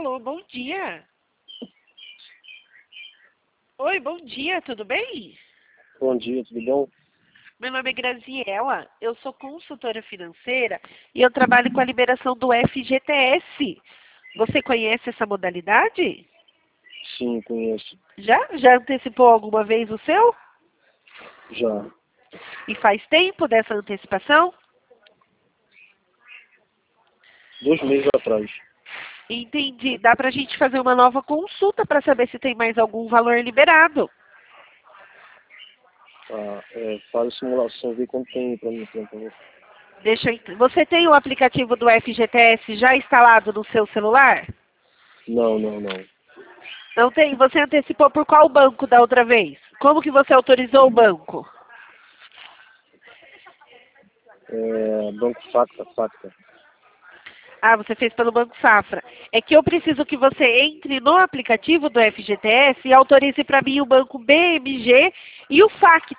Alô, bom dia. Oi, bom dia, tudo bem? Bom dia, tudo bom? Meu nome é Graziela, eu sou consultora financeira e eu trabalho com a liberação do FGTS. Você conhece essa modalidade? Sim, conheço. Já antecipou alguma vez o seu? Já. E faz tempo dessa antecipação? 2 meses atrás. Entendi. Dá pra gente fazer uma nova consulta para saber se tem mais algum valor liberado. Tá? Faz a simulação, vê quanto tem pra mim, por favor. Você tem o aplicativo do FGTS já instalado no seu celular? Não, não, não. Não tem? Você antecipou por qual banco da outra vez? Como que você autorizou o banco? Banco Facta. Ah, você fez pelo Banco Safra. É que eu preciso que você entre no aplicativo do FGTS e autorize para mim o banco BMG e o Facta.